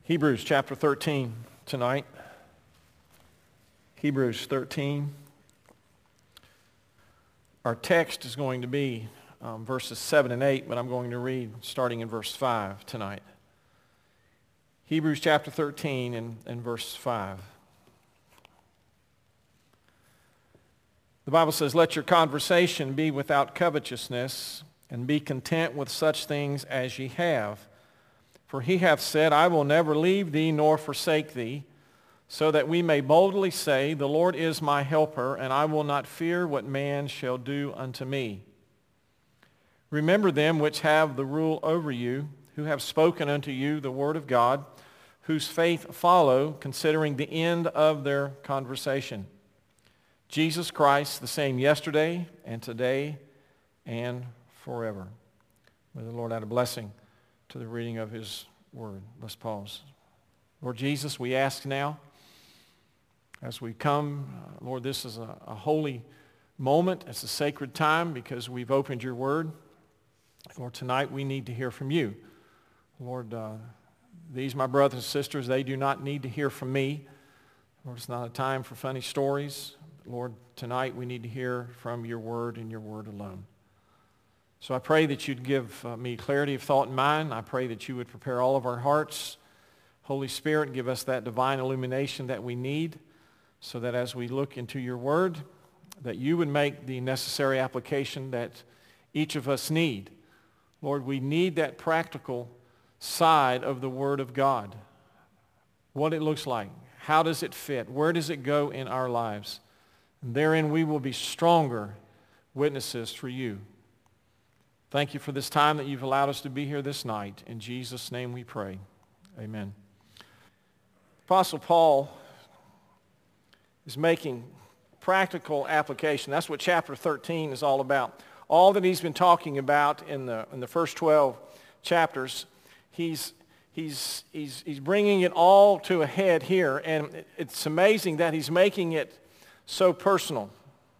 Hebrews chapter 13 tonight. Hebrews 13. Our text is going to be verses 7 and 8, but I'm going to read starting in verse 5 tonight. Hebrews chapter 13 and verse 5. The Bible says, "Let your conversation be without covetousness, and be content with such things as ye have. For he hath said, I will never leave thee nor forsake thee, so that we may boldly say, The Lord is my helper, and I will not fear what man shall do unto me. Remember them which have the rule over you, who have spoken unto you the word of God, whose faith follow, considering the end of their conversation. Jesus Christ, the same yesterday and today and forever." May the Lord add a blessing to the reading of his word. Let's pause. Lord Jesus, we ask now, as we come, Lord, this is a holy moment. It's a sacred time because we've opened your word. Lord, tonight we need to hear from you. Lord, these, my brothers and sisters, they do not need to hear from me. Lord, it's not a time for funny stories. Lord, tonight we need to hear from your word and your word alone. So I pray that you'd give me clarity of thought and mind. I pray that you would prepare all of our hearts. Holy Spirit, give us that divine illumination that we need so that as we look into your word, that you would make the necessary application that each of us need. Lord, we need that practical side of the word of God. What it looks like. How does it fit? Where does it go in our lives? And therein we will be stronger witnesses for you. Thank you for this time that you've allowed us to be here this night. In Jesus' name we pray. Amen. Apostle Paul is making practical application. That's what chapter 13 is all about. All that he's been talking about in the first 12 chapters, he's bringing it all to a head here. And it's amazing that he's making it so personal.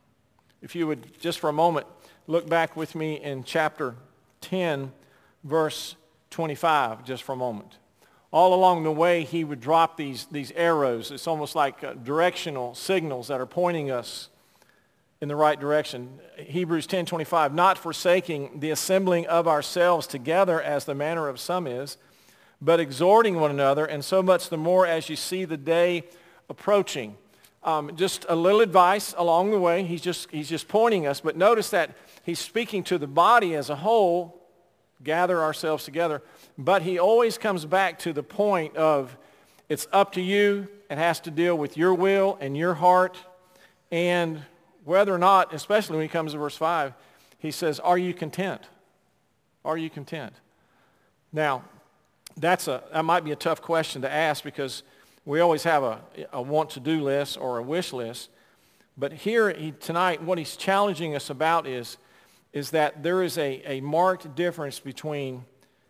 If you would, just for a moment, look back with me in chapter 10, verse 25, just for a moment. All along the way, he would drop these arrows. It's almost like directional signals that are pointing us in the right direction. Hebrews 10:25, "Not forsaking the assembling of ourselves together as the manner of some is, but exhorting one another, and so much the more as you see the day approaching." Just a little advice along the way. He's just pointing us, but notice that he's speaking to the body as a whole, gather ourselves together, but he always comes back to the point of it's up to you. It has to deal with your will and your heart, and whether or not, especially when he comes to verse 5, he says, are you content? Are you content? Now, that might be a tough question to ask because we always have a want-to-do list or a wish list. But here tonight, what he's challenging us about is that there is a marked difference between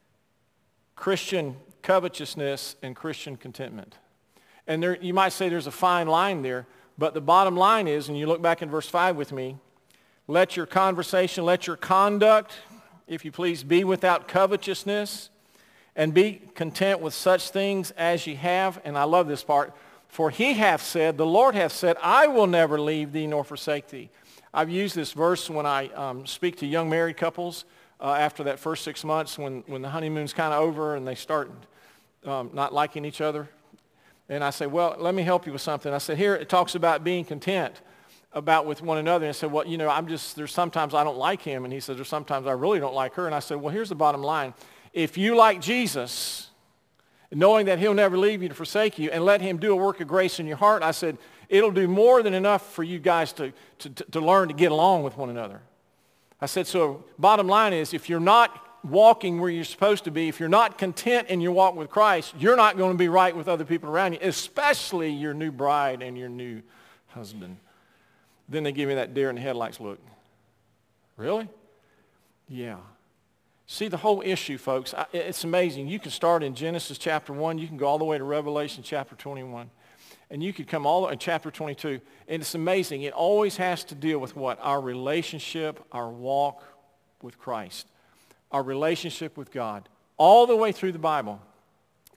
Christian covetousness and Christian contentment. And you might say there's a fine line there, but the bottom line is, and you look back in verse 5 with me, let your conversation, let your conduct, if you please, be without covetousness, and be content with such things as ye have. And I love this part. For he hath said, the Lord hath said, I will never leave thee nor forsake thee. I've used this verse when I speak to young married couples after that first 6 months when the honeymoon's kind of over and they start not liking each other. And I say, well, let me help you with something. I said, here it talks about being content with one another. And I said, well, there's sometimes I don't like him. And he said, there's sometimes I really don't like her. And I said, well, here's the bottom line. If you like Jesus, knowing that he'll never leave you to forsake you, and let him do a work of grace in your heart, I said, it'll do more than enough for you guys to learn to get along with one another. I said, so bottom line is, if you're not walking where you're supposed to be, if you're not content in your walk with Christ, you're not going to be right with other people around you, especially your new bride and your new husband. Then they give me that deer in the headlights look. Really? Yeah. See, the whole issue, folks, it's amazing. You can start in Genesis chapter 1. You can go all the way to Revelation chapter 21. And you could come all the way to chapter 22. And it's amazing. It always has to deal with what? Our relationship, our walk with Christ. Our relationship with God. All the way through the Bible.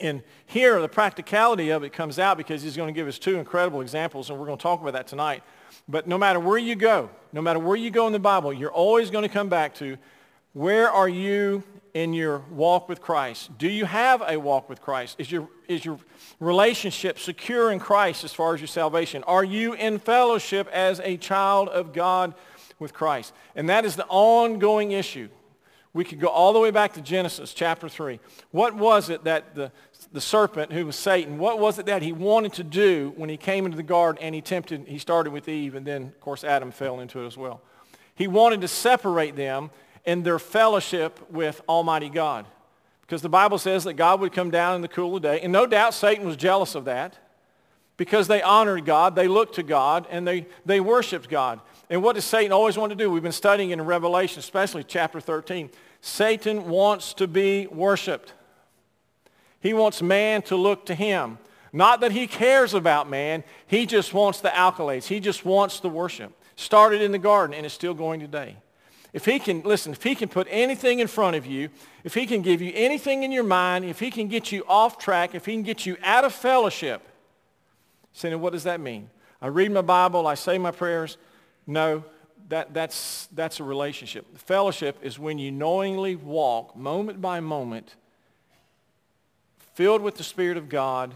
And here, the practicality of it comes out because he's going to give us two incredible examples, and we're going to talk about that tonight. But no matter where you go in the Bible, you're always going to come back to, where are you in your walk with Christ? Do you have a walk with Christ? Is your relationship secure in Christ as far as your salvation? Are you in fellowship as a child of God with Christ? And that is the ongoing issue. We could go all the way back to Genesis chapter 3. What was it that the serpent, who was Satan, what was it that he wanted to do when he came into the garden and he started with Eve, and then, of course, Adam fell into it as well. He wanted to separate them in their fellowship with Almighty God. Because the Bible says that God would come down in the cool of the day. And no doubt Satan was jealous of that, because they honored God, they looked to God, and they worshiped God. And what does Satan always want to do? We've been studying in Revelation, especially chapter 13. Satan wants to be worshiped. He wants man to look to him. Not that he cares about man. He just wants the accolades. He just wants the worship. Started in the garden, and it's still going today. If he can put anything in front of you, if he can give you anything in your mind, if he can get you off track, if he can get you out of fellowship, saying, what does that mean? I read my Bible, I say my prayers. No, that's a relationship. Fellowship is when you knowingly walk moment by moment, filled with the Spirit of God,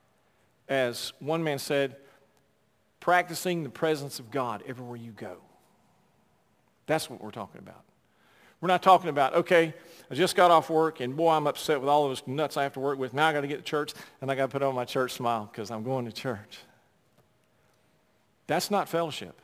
as one man said, practicing the presence of God everywhere you go. That's what we're talking about. We're not talking about, okay, I just got off work, and boy, I'm upset with all those nuts I have to work with. Now I got to get to church, and I got to put on my church smile because I'm going to church. That's not fellowship.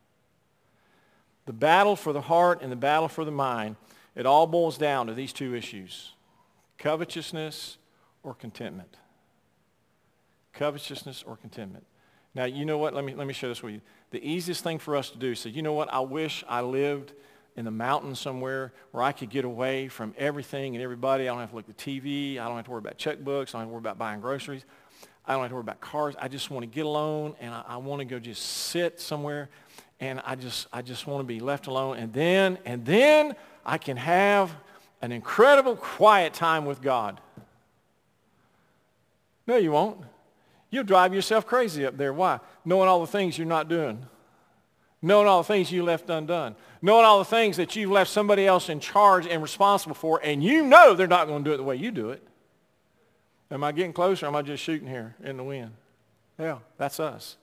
The battle for the heart and the battle for the mind, it all boils down to these two issues: covetousness or contentment. Covetousness or contentment. Now, you know what? Let me share this with you. The easiest thing for us to do is say, you know what? I wish I lived in the mountains somewhere where I could get away from everything and everybody. I don't have to look at the TV. I don't have to worry about checkbooks. I don't have to worry about buying groceries. I don't have to worry about cars. I just want to get alone, and I want to go just sit somewhere, and I just want to be left alone. And then I can have an incredible quiet time with God. No, you won't. You'll drive yourself crazy up there. Why? Knowing all the things you're not doing. Knowing all the things you left undone. Knowing all the things that you've left somebody else in charge and responsible for, and you know they're not going to do it the way you do it. Am I getting closer, or am I just shooting here in the wind? Yeah, that's us.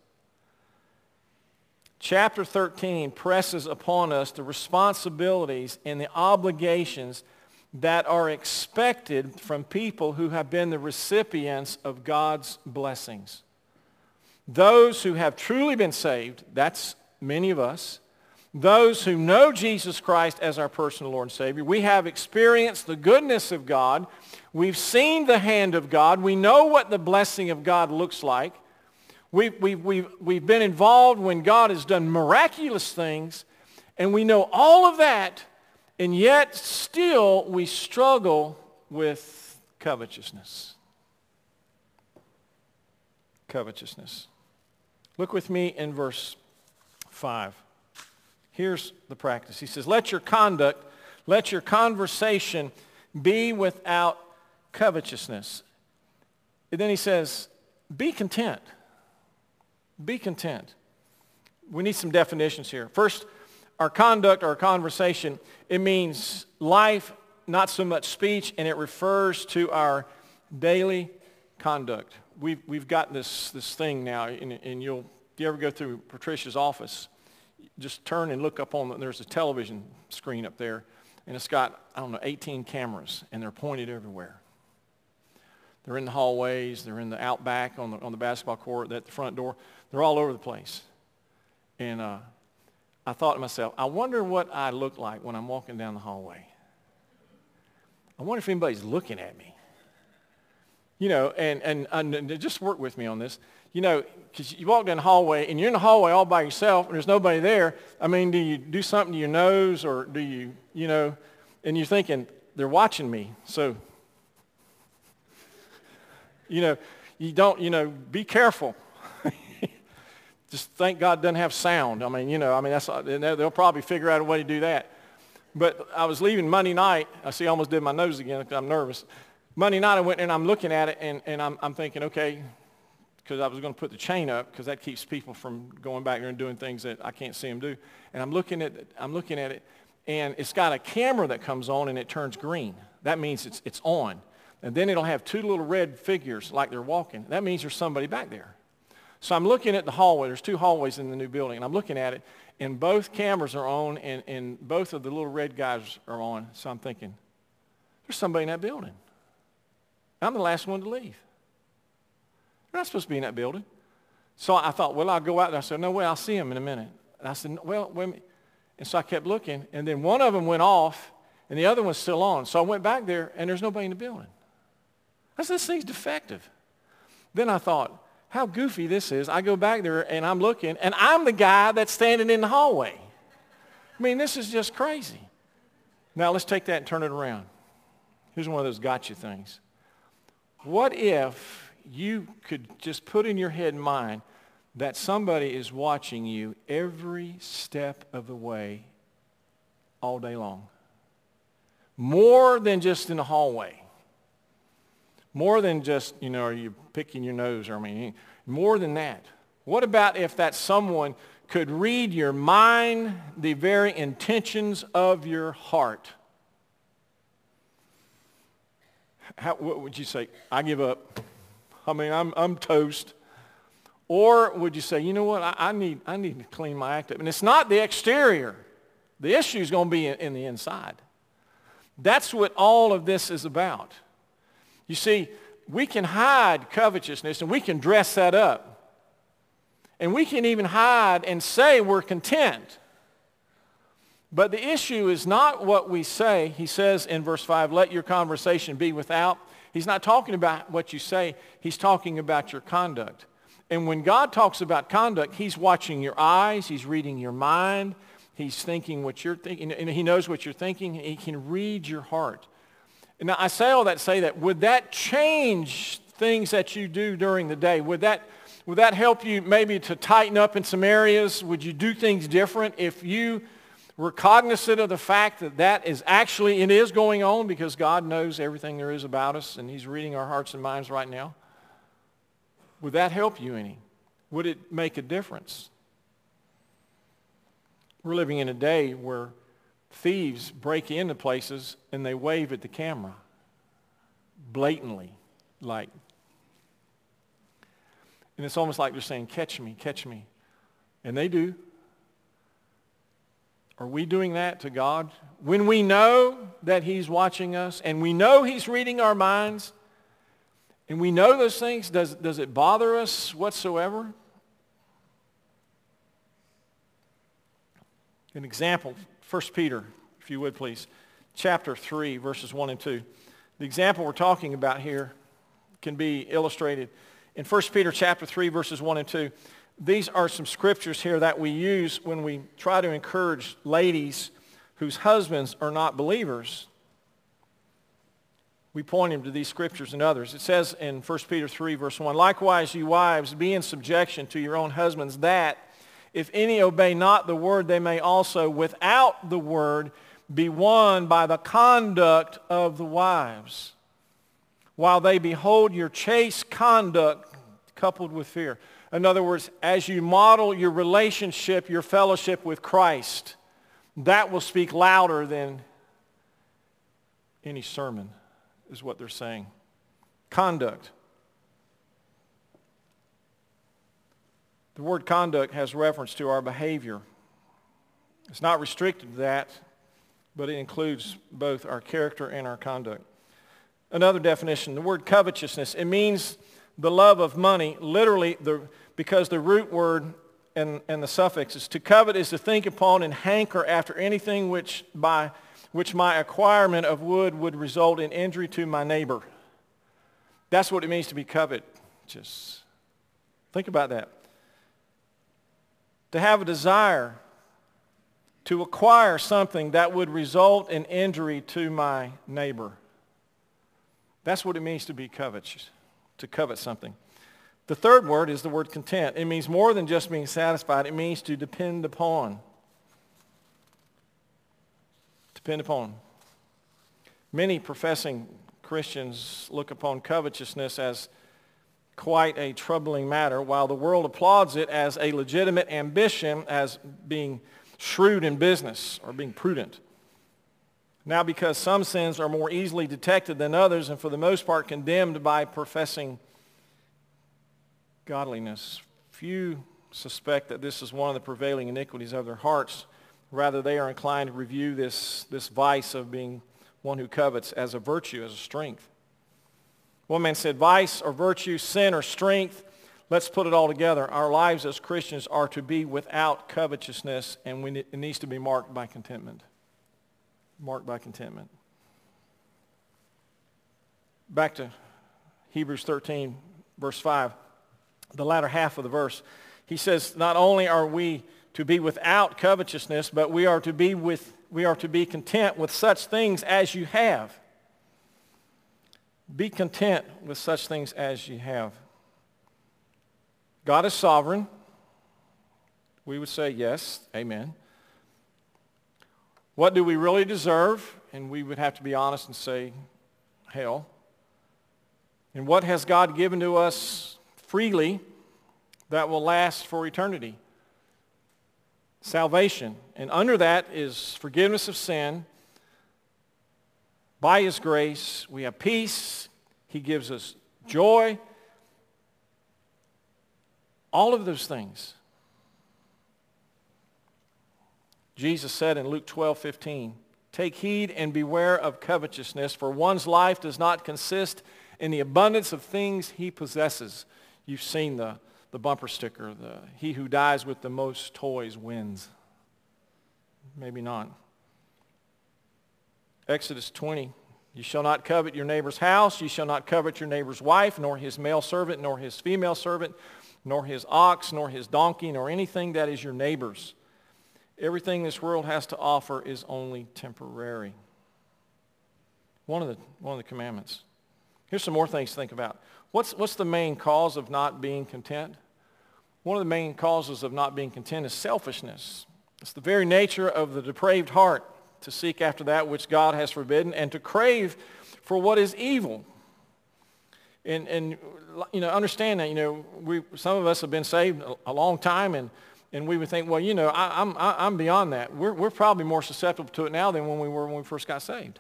Chapter 13 presses upon us the responsibilities and the obligations that are expected from people who have been the recipients of God's blessings. Those who have truly been saved, that's many of us. Those who know Jesus Christ as our personal Lord and Savior. We have experienced the goodness of God. We've seen the hand of God. We know what the blessing of God looks like. We've been involved when God has done miraculous things, and we know all of that. And yet, still, we struggle with covetousness. Covetousness. Look with me in verse 5. Here's the practice. He says, let your conversation be without covetousness. And then he says, be content. Be content. We need some definitions here. First, our conduct, our conversation, it means life, not so much speech, and it refers to our daily conduct. We've got this thing now, and if you ever go through Patricia's office, just turn and look up there's a television screen up there, and it's got, 18 cameras, and they're pointed everywhere. They're in the hallways, they're in the out back on the basketball court, at the front door. They're all over the place. And I thought to myself, I wonder what I look like when I'm walking down the hallway. I wonder if anybody's looking at me. And just work with me on this. Because you walk down the hallway, and you're in the hallway all by yourself, and there's nobody there. I mean, do you do something to your nose, or do you, and you're thinking, they're watching me. So, you don't, be careful. Just thank God doesn't have sound. They'll probably figure out a way to do that. But I was leaving Monday night. I almost did my nose again because I'm nervous. Monday night I went and I'm looking at it and I'm thinking, okay, because I was going to put the chain up because that keeps people from going back there and doing things that I can't see them do. And I'm looking at it, and it's got a camera that comes on and it turns green. That means it's on. And then it'll have two little red figures like they're walking. That means there's somebody back there. So I'm looking at the hallway. There's two hallways in the new building, and I'm looking at it, and both cameras are on, and both of the little red guys are on. So I'm thinking, there's somebody in that building. I'm the last one to leave. They're not supposed to be in that building. So I thought, well, I'll go out there. I said, no way, I'll see him in a minute. And I said, well, wait a minute. And so I kept looking, and then one of them went off, and the other one's still on. So I went back there, and there's nobody in the building. I said, this thing's defective. Then I thought, how goofy this is. I go back there, and I'm looking, and I'm the guy that's standing in the hallway. I mean, this is just crazy. Now, let's take that and turn it around. Here's one of those gotcha things. What if you could just put in your head and mind that somebody is watching you every step of the way all day long? More than just in the hallway. More than just, are you picking your nose? More than that. What about if that someone could read your mind, the very intentions of your heart? What would you say? I give up. I'm toast. Or would you say, you know what? I need to clean my act up. And it's not the exterior. The issue is going to be in the inside. That's what all of this is about. You see, we can hide covetousness and we can dress that up. And we can even hide and say we're content. But the issue is not what we say. He says in verse 5, let your conversation be without. He's not talking about what you say. He's talking about your conduct. And when God talks about conduct, he's watching your eyes. He's reading your mind. He's thinking what you're thinking. And he knows what you're thinking. He can read your heart. And now I say all that to say that would that change things that you do during the day? Would that help you maybe to tighten up in some areas? Would you do things different if you were cognizant of the fact that it is going on, because God knows everything there is about us and he's reading our hearts and minds right now? Would that help you any? Would it make a difference? We're living in a day where thieves break into places and they wave at the camera blatantly, and it's almost like they're saying, catch me, catch me. And they do. Are we doing that to God? When we know that he's watching us and we know he's reading our minds and we know those things, does it bother us whatsoever? An example, 1 Peter, if you would please, chapter 3, verses 1 and 2. The example we're talking about here can be illustrated in 1 Peter chapter 3, verses 1 and 2. These are some scriptures here that we use when we try to encourage ladies whose husbands are not believers. We point them to these scriptures and others. It says in 1 Peter 3, verse 1, likewise, you wives, be in subjection to your own husbands, that if any obey not the word, they may also, without the word, be won by the conduct of the wives, while they behold your chaste conduct coupled with fear. In other words, as you model your relationship, your fellowship with Christ, that will speak louder than any sermon, is what they're saying. Conduct. The word conduct has reference to our behavior. It's not restricted to that, but it includes both our character and our conduct. Another definition, the word covetousness, it means the love of money, literally because the root word and the suffix is to covet is to think upon and hanker after anything which my acquirement of would result in injury to my neighbor. That's what it means to be covetous. Think about that. To have a desire to acquire something that would result in injury to my neighbor. That's what it means to be covetous, to covet something. The third word is the word content. It means more than just being satisfied. It means to depend upon. Depend upon. Many professing Christians look upon covetousness as quite a troubling matter, while the world applauds it as a legitimate ambition, as being shrewd in business or being prudent. Now, because some sins are more easily detected than others and for the most part condemned by professing godliness, few suspect that this is one of the prevailing iniquities of their hearts. Rather, they are inclined to review this vice of being one who covets as a virtue, as a strength. One man said, vice or virtue, sin or strength, let's put it all together. Our lives as Christians are to be without covetousness, and it needs to be marked by contentment. Marked by contentment. Back to Hebrews 13, verse 5, the latter half of the verse. He says, not only are we to be without covetousness, but we are to be content with such things as you have. Be content with such things as you have. God is sovereign. We would say yes, amen. What do we really deserve? And we would have to be honest and say, hell. And what has God given to us freely that will last for eternity? Salvation. And under that is forgiveness of sin. By his grace, we have peace. He gives us joy. All of those things. Jesus said in Luke 12:15, take heed and beware of covetousness, for one's life does not consist in the abundance of things he possesses. You've seen the bumper sticker, he who dies with the most toys wins. Maybe not. Exodus 20, you shall not covet your neighbor's house, you shall not covet your neighbor's wife, nor his male servant, nor his female servant, nor his ox, nor his donkey, nor anything that is your neighbor's. Everything this world has to offer is only temporary. One of the commandments. Here's some more things to think about. What's the main cause of not being content? One of the main causes of not being content is selfishness. It's the very nature of the depraved heart to seek after that which God has forbidden and to crave for what is evil. And understand that, some of us have been saved a long time, and we would think, well, I'm beyond that. We're probably more susceptible to it now than when we were when we first got saved.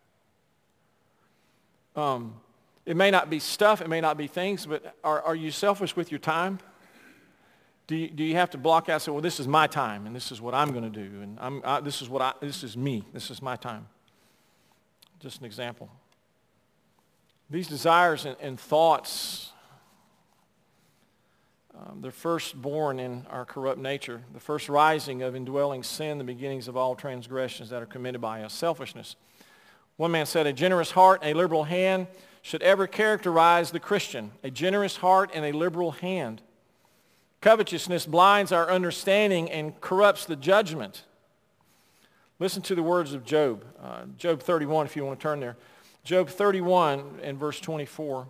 It may not be stuff, it may not be things, but are you selfish with your time? Do you have to block out and say, well, this is my time, and this is what I'm going to do, and this is me, this is my time? Just an example. These desires and thoughts, they're first born in our corrupt nature, the first rising of indwelling sin, the beginnings of all transgressions that are committed by us. Selfishness. One man said, a generous heart and a liberal hand should ever characterize the Christian. A generous heart and a liberal hand. Covetousness blinds our understanding and corrupts the judgment. Listen to the words of Job. Job 31, if you want to turn there. Job 31 and verse 24.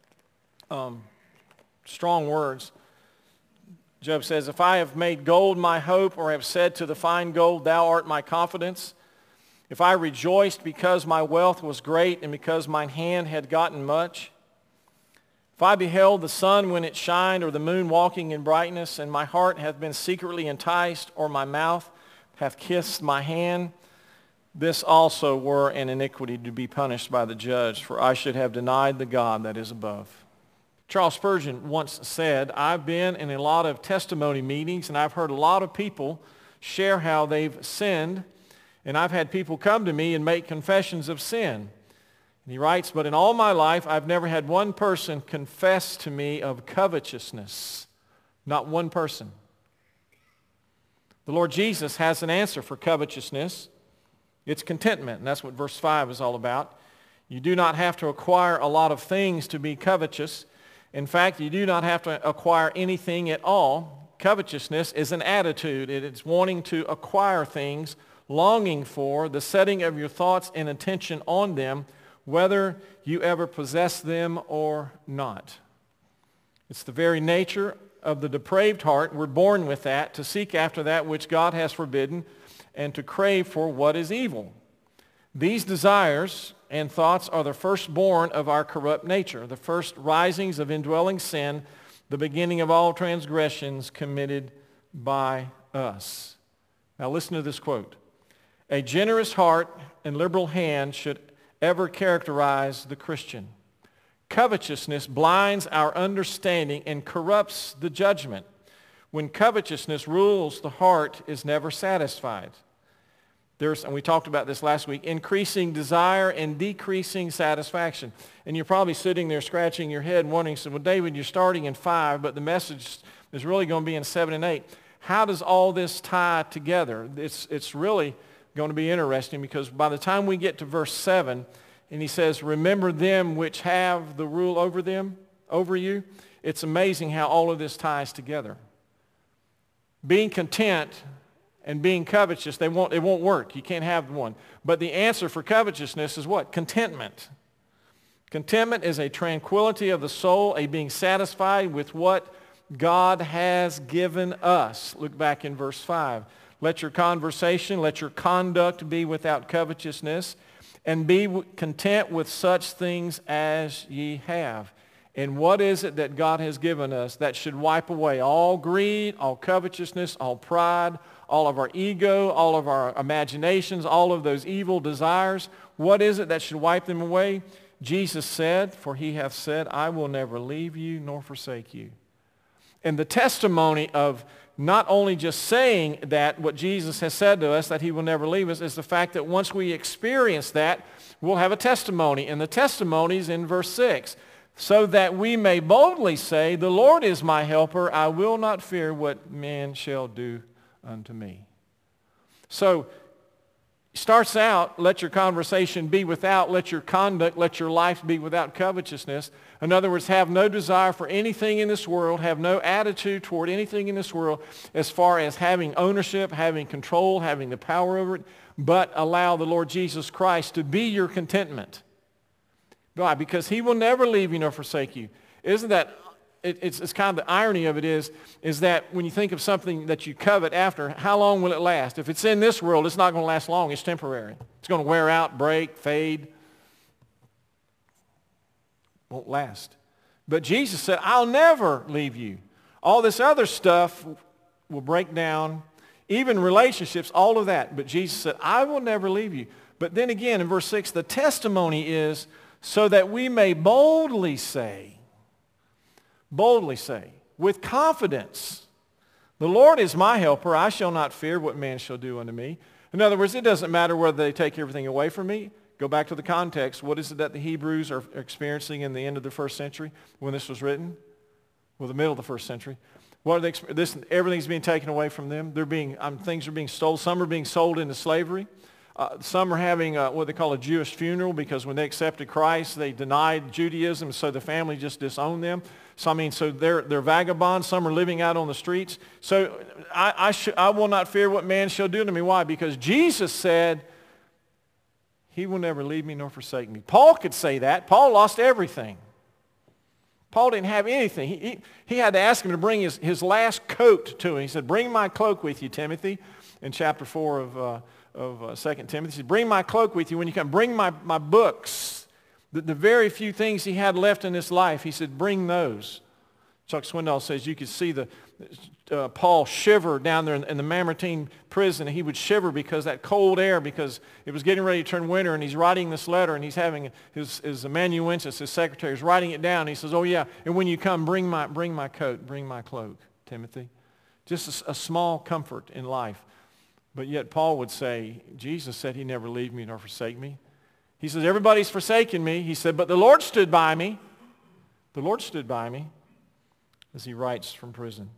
Strong words. Job says, if I have made gold my hope, or have said to the fine gold, thou art my confidence, if I rejoiced because my wealth was great and because mine hand had gotten much, if I beheld the sun when it shined, or the moon walking in brightness, and my heart hath been secretly enticed, or my mouth hath kissed my hand, this also were an iniquity to be punished by the judge, for I should have denied the God that is above. Charles Spurgeon once said, I've been in a lot of testimony meetings, and I've heard a lot of people share how they've sinned, and I've had people come to me and make confessions of sin. And he writes, but in all my life, I've never had one person confess to me of covetousness. Not one person. The Lord Jesus has an answer for covetousness. It's contentment, and that's what verse 5 is all about. You do not have to acquire a lot of things to be covetous. In fact, you do not have to acquire anything at all. Covetousness is an attitude. It is wanting to acquire things, longing for, the setting of your thoughts and attention on them, whether you ever possess them or not. It's the very nature of the depraved heart. We're born with that, to seek after that which God has forbidden and to crave for what is evil. These desires and thoughts are the firstborn of our corrupt nature, the first risings of indwelling sin, the beginning of all transgressions committed by us. Now listen to this quote. A generous heart and liberal hand should ever characterize the Christian. Covetousness blinds our understanding and corrupts the judgment. When covetousness rules, the heart is never satisfied. And we talked about this last week, increasing desire and decreasing satisfaction. And you're probably sitting there scratching your head and wondering, so, well, David, you're starting in 5, but the message is really going to be in 7 and 8. How does all this tie together? It's really going to be interesting, because by the time we get to verse 7, and he says, remember them which have the rule over you, it's amazing how all of this ties together. Being content and being covetous, it won't work. You can't have one. But the answer for covetousness is what? Contentment. Contentment is a tranquility of the soul, a being satisfied with what God has given us. Look back in verse 5. Let your conversation, let your conduct be without covetousness, and be content with such things as ye have. And what is it that God has given us that should wipe away all greed, all covetousness, all pride, all of our ego, all of our imaginations, all of those evil desires? What is it that should wipe them away? Jesus said, for he hath said, I will never leave you nor forsake you. And the testimony of not only just saying that, what Jesus has said to us, that he will never leave us, is the fact that once we experience that, we'll have a testimony. And the testimony is in verse 6. So that we may boldly say, the Lord is my helper, I will not fear what man shall do unto me. So, starts out, let your conversation be without, let your conduct, let your life be without covetousness. In other words, have no desire for anything in this world, have no attitude toward anything in this world as far as having ownership, having control, having the power over it, but allow the Lord Jesus Christ to be your contentment. Why? Because he will never leave you nor forsake you. Isn't that, it's kind of the irony of it is that when you think of something that you covet after, how long will it last? If it's in this world, it's not going to last long. It's temporary. It's going to wear out, break, fade. Won't last. But Jesus said, I'll never leave you. All this other stuff will break down, even relationships, all of that. But Jesus said, I will never leave you. But then again, in verse 6, the testimony is, so that we may boldly say, with confidence, the Lord is my helper, I shall not fear what man shall do unto me. In other words, it doesn't matter whether they take everything away from me. Go back to the context. What is it that the Hebrews are experiencing in the end of the first century when this was written? Well, the middle of the first century. What are they? Everything's being taken away from them. Things are being stolen. Some are being sold into slavery. Some are having what they call a Jewish funeral, because when they accepted Christ, they denied Judaism, so the family just disowned them. So they're vagabonds. Some are living out on the streets. So I will not fear what man shall do to me. Why? Because Jesus said, he will never leave me nor forsake me. Paul could say that. Paul lost everything. Paul didn't have anything. He had to ask him to bring his last coat to him. He said, bring my cloak with you, Timothy, in chapter 4 of 2 Timothy. He said, bring my cloak with you when you come. Bring my books. The very few things he had left in his life, he said, bring those. Chuck Swindoll says you could see Paul shiver down there in the Mamertine prison. He would shiver because that cold air, because it was getting ready to turn winter, and he's writing this letter, and he's having his amanuensis, his secretary, is writing it down. He says, oh yeah, and when you come, bring my coat, bring my cloak, Timothy. Just a small comfort in life. But yet Paul would say, Jesus said he never leave me nor forsake me. He says, everybody's forsaken me. He said, but the Lord stood by me. The Lord stood by me, as he writes from prison.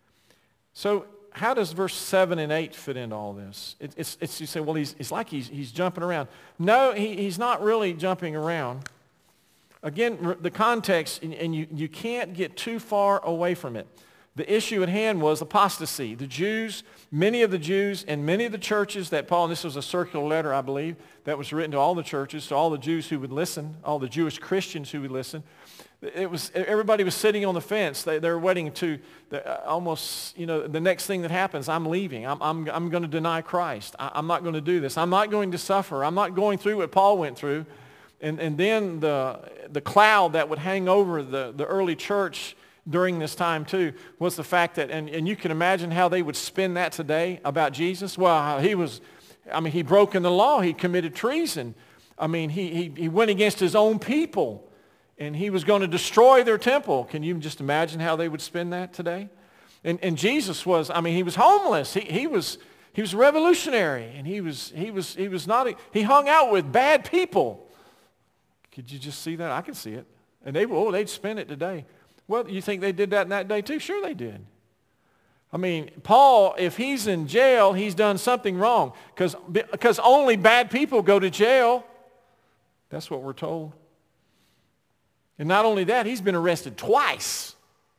So how does verse 7 and 8 fit into all this? You say, well, it's like he's jumping around. No, he's not really jumping around. Again, the context, and you can't get too far away from it. The issue at hand was apostasy. The Jews, many of the Jews and many of the churches that Paul, and this was a circular letter, I believe, that was written to all the churches, to all the Jews who would listen, all the Jewish Christians who would listen. Everybody was sitting on the fence. They were waiting to almost, the next thing that happens, I'm leaving. I'm going to deny Christ. I'm not going to do this. I'm not going to suffer. I'm not going through what Paul went through. And then the cloud that would hang over the early church during this time too was the fact that, and you can imagine how they would spin that today about Jesus. Well, he broke in the law. He committed treason. He went against his own people, and he was going to destroy their temple. Can you just imagine how they would spin that today? And Jesus was, he was homeless. He was revolutionary, and he hung out with bad people. Could you just see that? I can see it. And they'd spin it today. Well, you think they did that in that day too? Sure they did. Paul, if he's in jail, he's done something wrong, because only bad people go to jail. That's what we're told. And not only that, he's been arrested twice.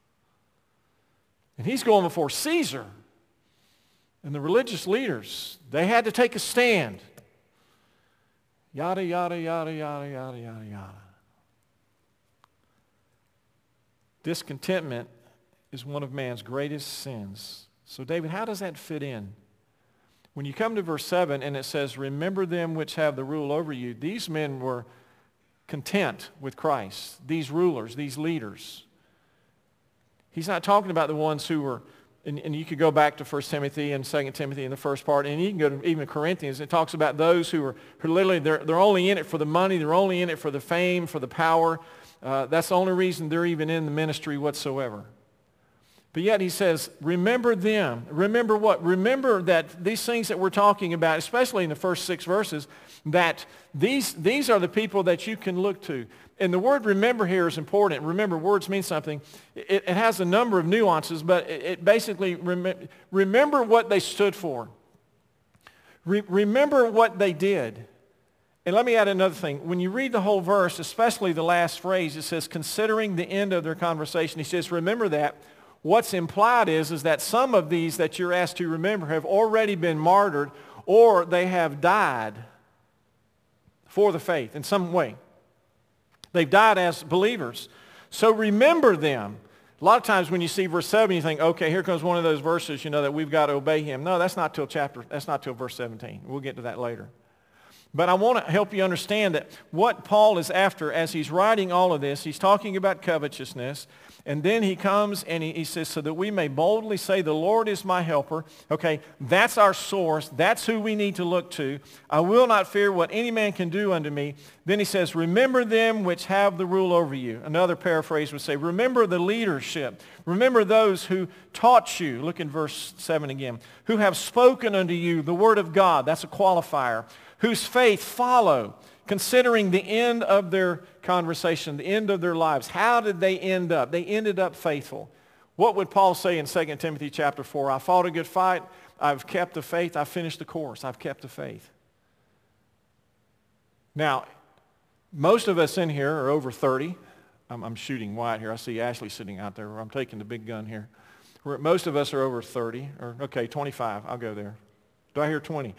And he's going before Caesar. And the religious leaders, they had to take a stand. Yada, yada, yada, yada, yada, yada, yada. Discontentment is one of man's greatest sins. So David, how does that fit in? When you come to verse 7 and it says, remember them which have the rule over you. These men were content with Christ. These rulers, these leaders. He's not talking about the ones who were, and you could go back to 1 Timothy and 2 Timothy in the first part, and you can go to even Corinthians. It talks about those who literally, they're only in it for the money. They're only in it for the fame, for the power. That's the only reason they're even in the ministry whatsoever. But yet he says, remember them. Remember what? Remember that these things that we're talking about, especially in the first 6 verses, that these are the people that you can look to. And the word remember here is important. Remember, words mean something. It has a number of nuances, but it basically, remember what they stood for. Remember what they did. And let me add another thing. When you read the whole verse, especially the last phrase, it says, considering the end of their conversation. He says, remember that. What's implied is that some of these that you're asked to remember have already been martyred, or they have died for the faith in some way. They've died as believers. So remember them. A lot of times when you see verse 7, you think, okay, here comes one of those verses, that we've got to obey him. No, that's not till verse 17. We'll get to that later. But I want to help you understand that what Paul is after as he's writing all of this, he's talking about covetousness, and then he comes and he says, so that we may boldly say, the Lord is my helper. Okay, that's our source. That's who we need to look to. I will not fear what any man can do unto me. Then he says, remember them which have the rule over you. Another paraphrase would say, remember the leadership. Remember those who taught you. Look in verse 7 again. Who have spoken unto you the word of God. That's a qualifier. Whose faith follow, considering the end of their conversation, the end of their lives. How did they end up? They ended up faithful. What would Paul say in 2 Timothy chapter 4? I fought a good fight. I've kept the faith. I've finished the course. I've kept the faith. Now, most of us in here are over 30. I'm shooting wide here. I see Ashley sitting out there. I'm taking the big gun here. Most of us are over 30. Or, okay, 25. I'll go there. Do I hear 20?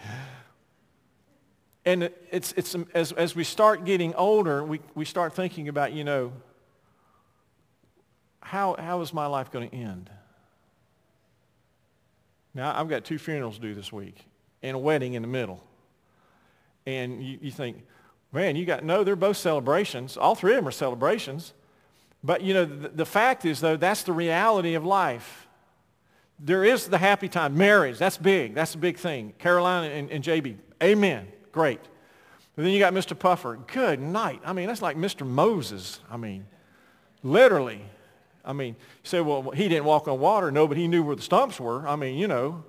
And it's as we start getting older, we start thinking about, how is my life going to end? Now, I've got 2 funerals due this week and a wedding in the middle. And you think, man, they're both celebrations. All 3 of them are celebrations. But, the fact is, though, that's the reality of life. There is the happy time. Marriage, that's big. That's a big thing. Caroline and JB, amen. Great. But then you got Mr. Puffer. Good night. That's like Mr. Moses. Literally. You say, well, he didn't walk on water. No, but he knew where the stumps were. And then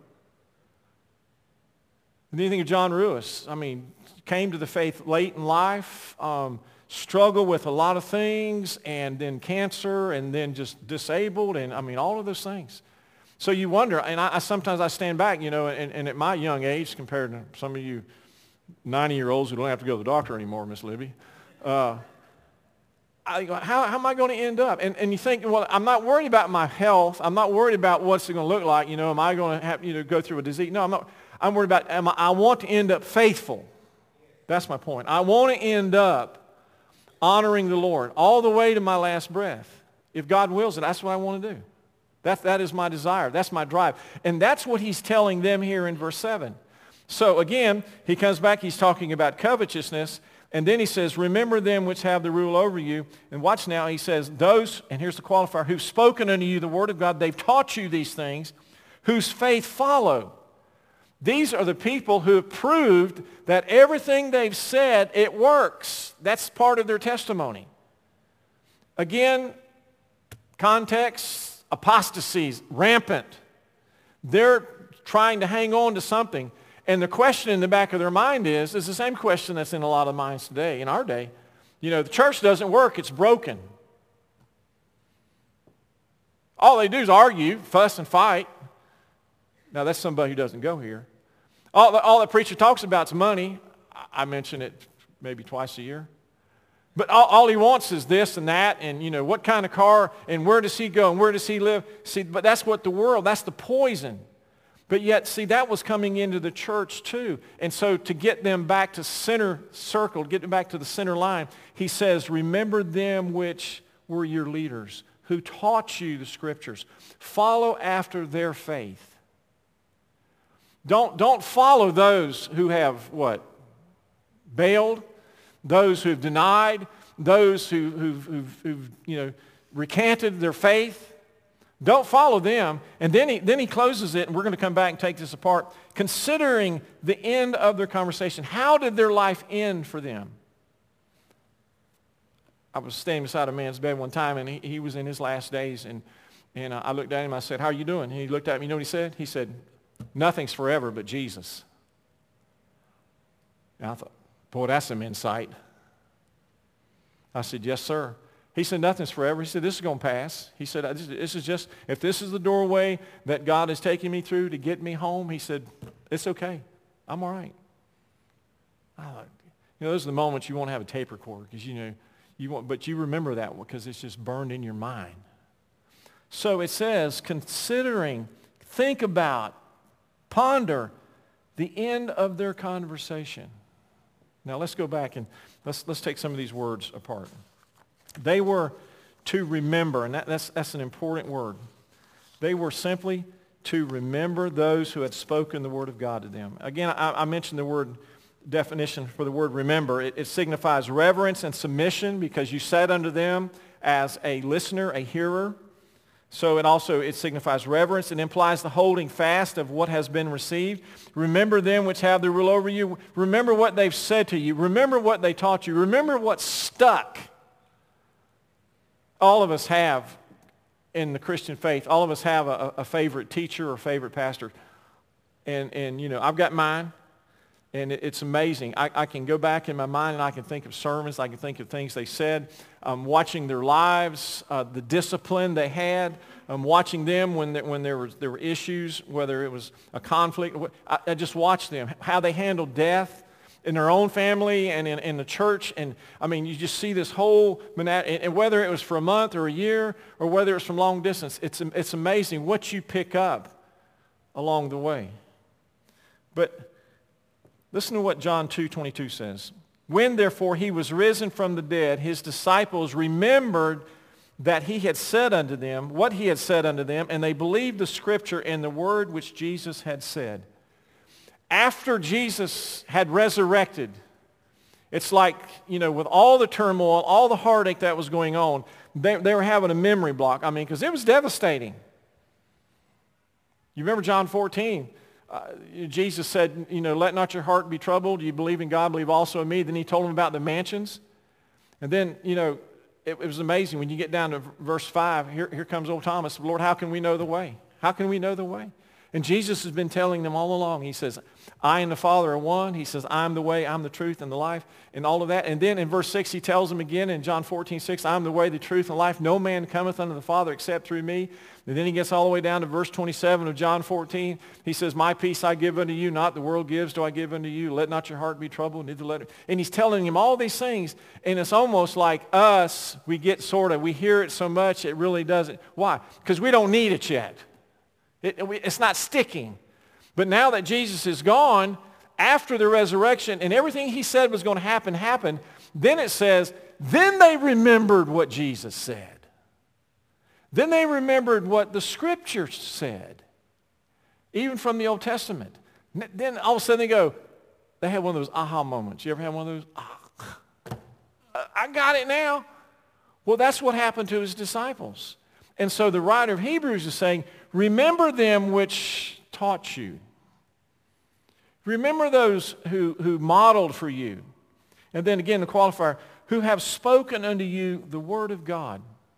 you think of John Ruiz. Came to the faith late in life, struggled with a lot of things, and then cancer, and then just disabled, and all of those things. So you wonder, and I sometimes stand back, and at my young age, compared to some of you 90-year-olds who don't have to go to the doctor anymore, Miss Libby. How am I going to end up? And you think, well, I'm not worried about my health. I'm not worried about what's it going to look like. Am I going to have go through a disease? No, I'm not. I'm worried about, I want to end up faithful. That's my point. I want to end up honoring the Lord all the way to my last breath. If God wills it, that's what I want to do. That is my desire. That's my drive. And that's what he's telling them here in verse 7. So again, he comes back, he's talking about covetousness, And then he says, remember them which have the rule over you. And watch now, he says, those, and here's the qualifier, who've spoken unto you the word of God, they've taught you these things, whose faith follow. These are the people who have proved that everything they've said, it works. That's part of their testimony. Again, context, apostasies, rampant. They're trying to hang on to something. And the question in the back of their mind is the same question that's in a lot of minds today, in our day. You know, the church doesn't work, it's broken. All they do is argue, fuss, and fight. Now, that's somebody who doesn't go here. All the preacher talks about is money. I mention it maybe twice a year. But all he wants is this and that, and, you know, what kind of car, and where does he go, and where does he live? See, but that's what the world, that's the poison. But yet, see, that was coming into the church too. And so to get them back to center circle, get them back to the center line, he says, remember them which were your leaders, who taught you the scriptures. Follow after their faith. Don't follow those who have what? Bailed, those who've denied, those who've you know, recanted their faith. Don't follow them. And then he closes it, and we're going to come back and take this apart. Considering the end of their conversation, how did their life end for them? I was standing beside a man's bed one time, and he was in his last days, and I looked at him, I said, how are you doing? And he looked at me, you know what he said? He said, nothing's forever but Jesus. And I thought, boy, that's some insight. I said, yes, sir. He said, nothing's forever. He said, this is going to pass. He said, this is just, if this is the doorway that God is taking me through to get me home, he said, it's okay. I'm all right. I thought, you know, those are the moments you want to have a tape recorder because, you know, but you remember that one because it's just burned in your mind. So it says, considering, think about, ponder the end of their conversation. Now let's go back and let's take some of these words apart. They were to remember, and that's an important word. They were simply to remember those who had spoken the word of God to them. Again, I mentioned the word definition for the word remember. It signifies reverence and submission because you sat unto them as a listener, a hearer. So it signifies reverence. It implies the holding fast of what has been received. Remember them which have the rule over you. Remember what they've said to you. Remember what they taught you. Remember what stuck. All of us have, in the Christian faith, all of us have a favorite teacher or favorite pastor. And you know, I've got mine. And it's amazing. I can go back in my mind and I can think of sermons. I can think of things they said. Watching their lives, the discipline they had. Watching them when there were issues, whether it was a conflict. I just watched them, how they handled death in their own family and in the church. And I mean, you just see this whole, and whether it was for a month or a year or whether it was from long distance, it's amazing what you pick up along the way. But listen to what John 2:22 says. When therefore he was risen from the dead, his disciples remembered that he had said unto them what he had said unto them, and they believed the scripture and the word which Jesus had said. After Jesus had resurrected, it's like, you know, with all the turmoil, all the heartache that was going on, they were having a memory block. I mean, because it was devastating. You remember John 14? Jesus said, you know, let not your heart be troubled. You believe in God, believe also in me. Then he told them about the mansions. And then, you know, it was amazing. When you get down to verse 5, here comes old Thomas. Lord, how can we know the way? How can we know the way? And Jesus has been telling them all along. He says, I and the Father are one. He says, I'm the way, I'm the truth, and the life, and all of that. And then in verse 6, he tells them again in John 14:6, I'm the way, the truth, and life. No man cometh unto the Father except through me. And then he gets all the way down to verse 27 of John 14. He says, my peace I give unto you, not the world gives do I give unto you. Let not your heart be troubled, neither let it. And he's telling him all these things. And it's almost like us, we hear it so much, it really doesn't. Why? Because we don't need it yet. It's not sticking. But now that Jesus is gone, after the resurrection, and everything he said was going to happen, happened, then it says, then they remembered what Jesus said. Then they remembered what the Scripture said, even from the Old Testament. Then all of a sudden they had one of those aha moments. You ever had one of those? I got it now. Well, that's what happened to his disciples. And so the writer of Hebrews is saying, remember them which taught you. Remember those who modeled for you. And then again, the qualifier, who have spoken unto you the word of God.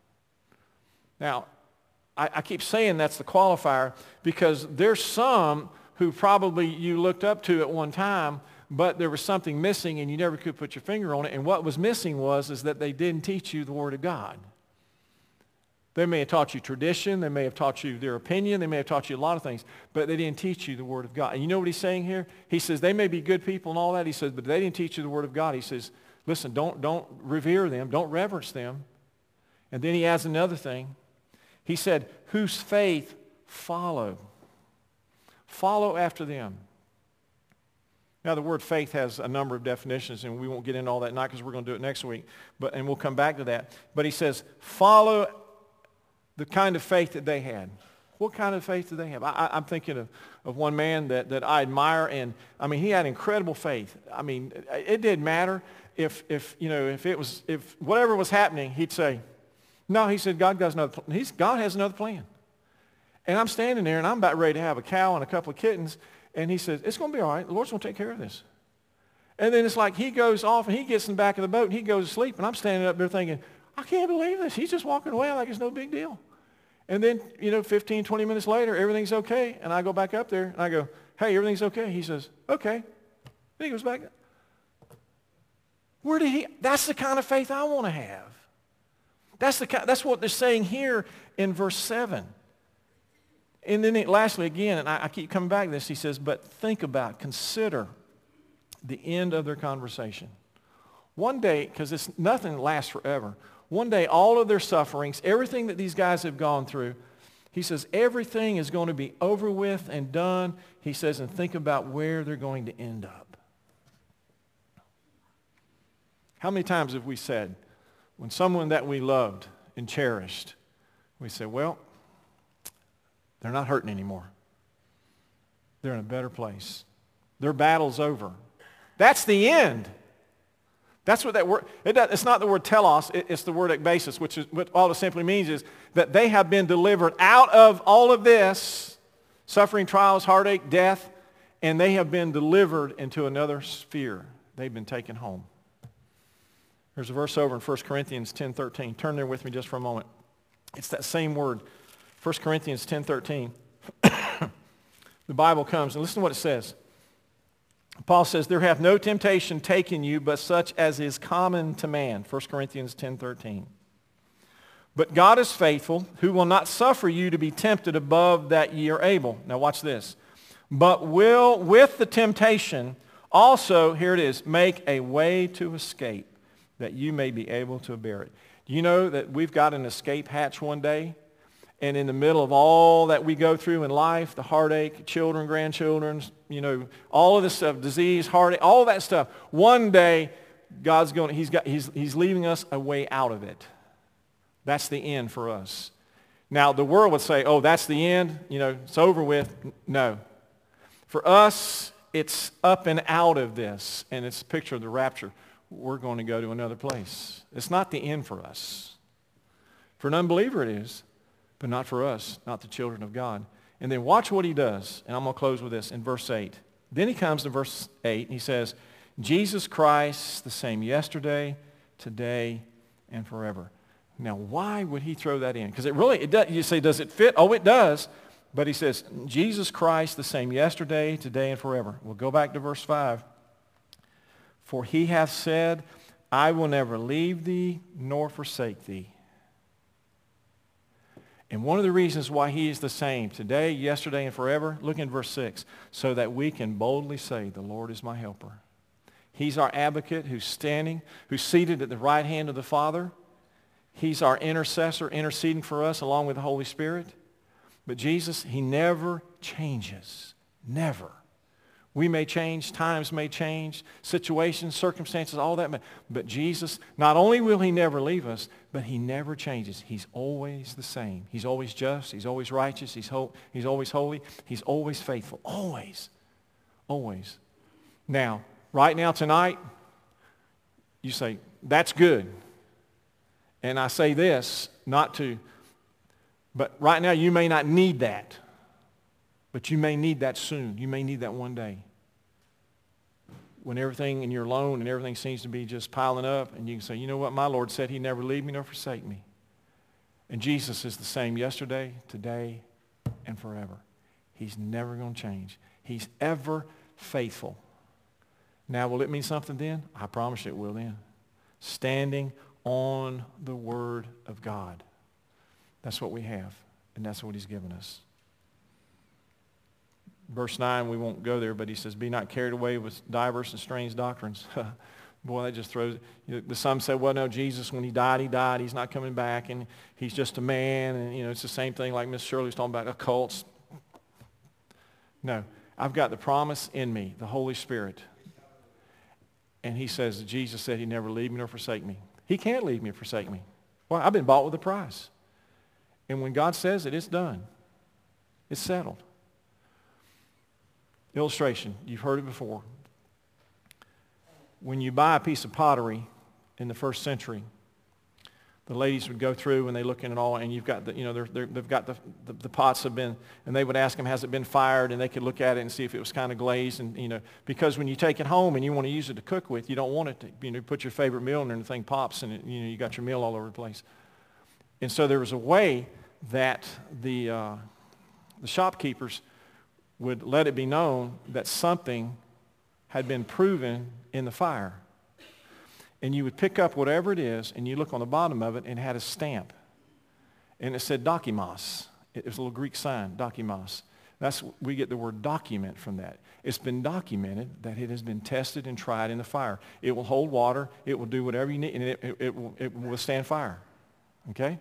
Now, I keep saying that's the qualifier because there's some who probably you looked up to at one time, but there was something missing and you never could put your finger on it. And what was missing is that they didn't teach you the word of God. They may have taught you tradition. They may have taught you their opinion. They may have taught you a lot of things, but they didn't teach you the word of God. And you know what he's saying here? He says they may be good people and all that. He says, but they didn't teach you the word of God. He says, listen, don't revere them. Don't reverence them. And then he adds another thing. He said, whose faith follow. Follow after them. Now, the word faith has a number of definitions, and we won't get into all that tonight because we're going to do it next week, and we'll come back to that. But he says, follow the kind of faith that they had. What kind of faith did they have? I'm thinking of one man that I admire, and I mean, he had incredible faith. I mean, it didn't matter if whatever was happening, he'd say, no, he said, God has another plan. And I'm standing there, and I'm about ready to have a cow and a couple of kittens, and he says, it's going to be all right. The Lord's going to take care of this. And then it's like he goes off, and he gets in the back of the boat, and he goes to sleep, and I'm standing up there thinking, I can't believe this. He's just walking away like it's no big deal. And then, 15, 20 minutes later, everything's okay. And I go back up there, and I go, hey, everything's okay. He says, okay. Then he goes back. That's the kind of faith I want to have. That's what they're saying here in verse 7. And then lastly, again, and I keep coming back to this, he says, but consider the end of their conversation. One day, because nothing lasts forever, one day all of their sufferings, everything that these guys have gone through, he says everything is going to be over with and done. He says, and think about where they're going to end up. How many times have we said, when someone that we loved and cherished, we say, well, they're not hurting anymore. They're in a better place. Their battle's over. That's the end. That's what that word, it's not the word telos, it's the word ekbasis, which is what all it simply means is that they have been delivered out of all of this, suffering, trials, heartache, death, and they have been delivered into another sphere. They've been taken home. There's a verse over in 1 Corinthians 10:13. Turn there with me just for a moment. It's that same word, 1 Corinthians 10:13. The Bible comes, and listen to what it says. Paul says, there hath no temptation taken you, but such as is common to man. 1 Corinthians 10:13. But God is faithful, who will not suffer you to be tempted above that ye are able. Now watch this. But will, with the temptation, also, here it is, make a way to escape, that you may be able to bear it. Do you know that we've got an escape hatch one day? And in the middle of all that we go through in life, the heartache, children, grandchildren, all of this stuff, disease, heartache, all that stuff, one day God's going, he's leaving us a way out of it. That's the end for us. Now, the world would say, oh, that's the end, it's over with. No. For us, it's up and out of this, and it's a picture of the rapture. We're going to go to another place. It's not the end for us. For an unbeliever it is. But not for us, not the children of God. And then watch what he does. And I'm going to close with this in verse 8. Then he comes to verse 8 and he says, Jesus Christ, the same yesterday, today, and forever. Now, why would he throw that in? Because it does. You say, does it fit? Oh, it does. But he says, Jesus Christ, the same yesterday, today, and forever. We'll go back to verse 5. For he hath said, I will never leave thee nor forsake thee. And one of the reasons why he is the same today, yesterday, and forever, look in verse 6, so that we can boldly say, the Lord is my helper. He's our advocate who's seated at the right hand of the Father. He's our intercessor, interceding for us along with the Holy Spirit. But Jesus, he never changes. Never. We may change, times may change, situations, circumstances, all that. But Jesus, not only will he never leave us, but he never changes. He's always the same. He's always just. He's always righteous. He's always holy. He's always faithful. Always. Always. Now, right now, tonight, You say, that's good. And I say this, but right now you may not need that. But you may need that soon. You may need that one day. When everything and you're alone and everything seems to be just piling up, and you can say, you know what, my Lord said he'd never leave me nor forsake me. And Jesus is the same yesterday, today, and forever. He's never going to change. He's ever faithful. Now, will it mean something then? I promise you it will then. Standing on the Word of God. That's what we have, and that's what he's given us. Verse 9, we won't go there, but he says, be not carried away with diverse and strange doctrines. Boy, that just throws, some say, well, no, Jesus, when he died, he died. He's not coming back, and he's just a man. And, it's the same thing like Miss Shirley was talking about occults. No, I've got the promise in me, the Holy Spirit. And he says, Jesus said he'd never leave me nor forsake me. He can't leave me or forsake me. Well, I've been bought with a price. And when God says it, it's done. It's settled. Illustration, you've heard it before. When you buy a piece of pottery in the first century, the ladies would go through and they look in it all, and you've got they've got the pots have been, and they would ask them, has it been fired? And they could look at it and see if it was kind of glazed, and because when you take it home and you want to use it to cook with, you don't want it to put your favorite meal in there and the thing pops and you got your meal all over the place. And so there was a way that the shopkeepers would let it be known that something had been proven in the fire. And you would pick up whatever it is, and you look on the bottom of it, and it had a stamp. And it said dokimos. It was a little Greek sign, dokimos. We get the word document from that. It's been documented that it has been tested and tried in the fire. It will hold water. It will do whatever you need, and it will withstand fire. Okay?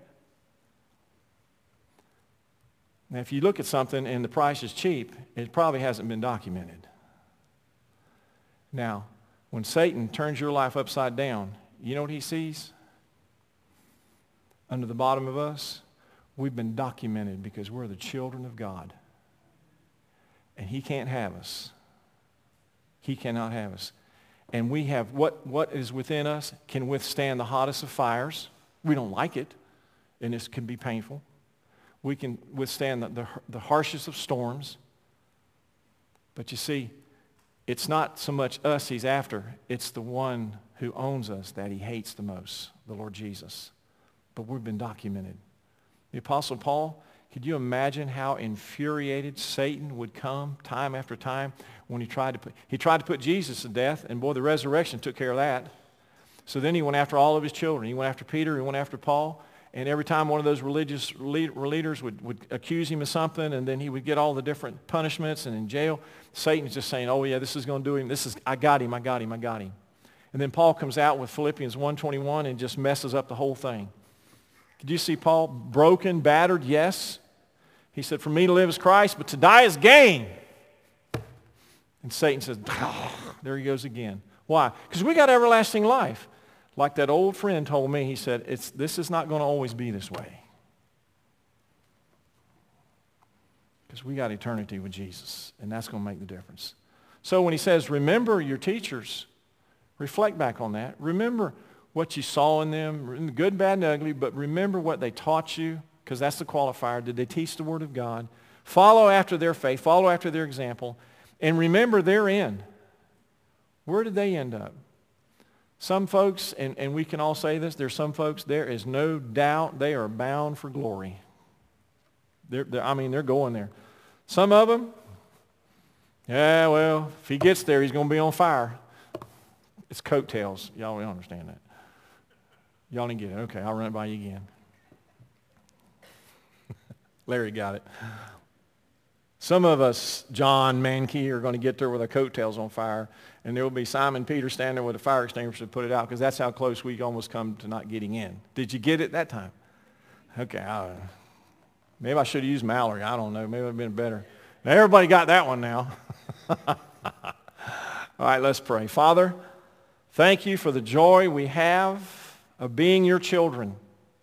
Now, if you look at something and the price is cheap, it probably hasn't been documented. Now, when Satan turns your life upside down, you know what he sees? Under the bottom of us, we've been documented because we're the children of God. And he can't have us. He cannot have us. And we have what is within us can withstand the hottest of fires. We don't like it, and this can be painful. We can withstand the harshest of storms. But you see, it's not so much us he's after. It's the one who owns us that he hates the most, the Lord Jesus. But we've been documented. The Apostle Paul, could you imagine how infuriated Satan would come time after time when he tried to put Jesus to death, and boy, the resurrection took care of that. So then he went after all of his children. He went after Peter, he went after Paul. And every time one of those religious leaders would accuse him of something, and then he would get all the different punishments and in jail, Satan's just saying, oh yeah, this is going to do him. I got him. And then Paul comes out with Philippians 1:21 and just messes up the whole thing. Could you see Paul? Broken, battered, yes. He said, for me to live is Christ, but to die is gain. And Satan says, there he goes again. Why? Because we got everlasting life. Like that old friend told me, he said, this is not going to always be this way. Because we got eternity with Jesus, and that's going to make the difference. So when he says, remember your teachers, reflect back on that. Remember what you saw in them, good, bad, and ugly, but remember what they taught you, because that's the qualifier. Did they teach the Word of God? Follow after their faith. Follow after their example. And remember their end. Where did they end up? Some folks, and we can all say this, there's some folks, there is no doubt they are bound for glory. They're going there. Some of them, yeah, well, if he gets there, he's going to be on fire. It's coattails. Y'all don't understand that. Y'all didn't get it. Okay, I'll run it by you again. Larry got it. Some of us, John Mankey, are going to get there with our coattails on fire, and there will be Simon Peter standing there with a fire extinguisher to put it out, because that's how close we almost come to not getting in. Did you get it that time? Okay, maybe I should have used Mallory. I don't know. Maybe it would have been better. Now, everybody got that one now. All right, let's pray. Father, thank you for the joy we have of being your children.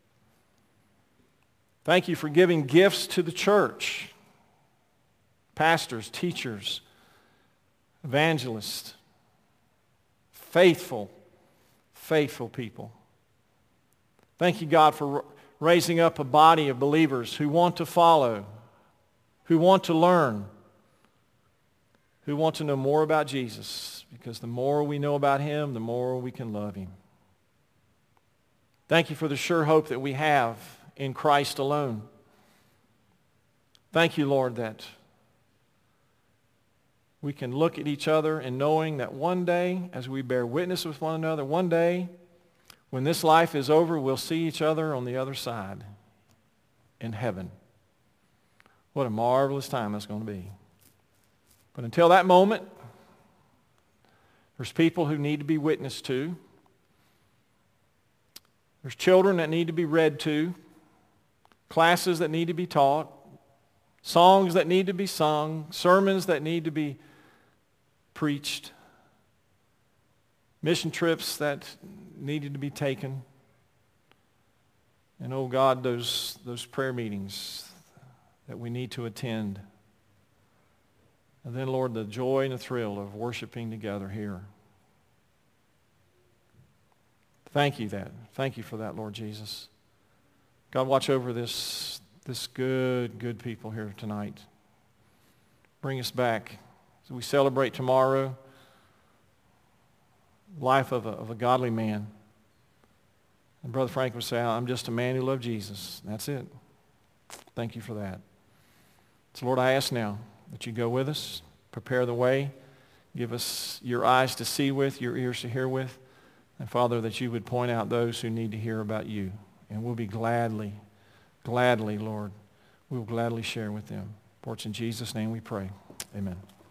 Thank you for giving gifts to the church. Pastors, teachers, evangelists, faithful faithful people. Thank you, God, for raising up a body of believers who want to follow, who want to learn, who want to know more about Jesus, because the more we know about him, the more we can love him. Thank you for the sure hope that we have in Christ alone. Thank you, Lord, that we can look at each other and knowing that one day, as we bear witness with one another, one day, when this life is over, we'll see each other on the other side in heaven. What a marvelous time that's going to be. But until that moment, there's people who need to be witnessed to. There's children that need to be read to, classes that need to be taught, songs that need to be sung, sermons that need to be preached, mission trips that needed to be taken. And oh God, those prayer meetings that we need to attend. And then, Lord, the joy and the thrill of worshiping together here. Thank you for that, Lord Jesus. God, watch over this good people here tonight. Bring us back as we celebrate tomorrow the life of a godly man. And Brother Frank would say, I'm just a man who loved Jesus. That's it. Thank you for that. So, Lord, I ask now that you go with us, prepare the way, give us your eyes to see with, your ears to hear with, and Father, that you would point out those who need to hear about you. And we'll be gladly, Lord, we will gladly share with them. For it's in Jesus' name we pray. Amen.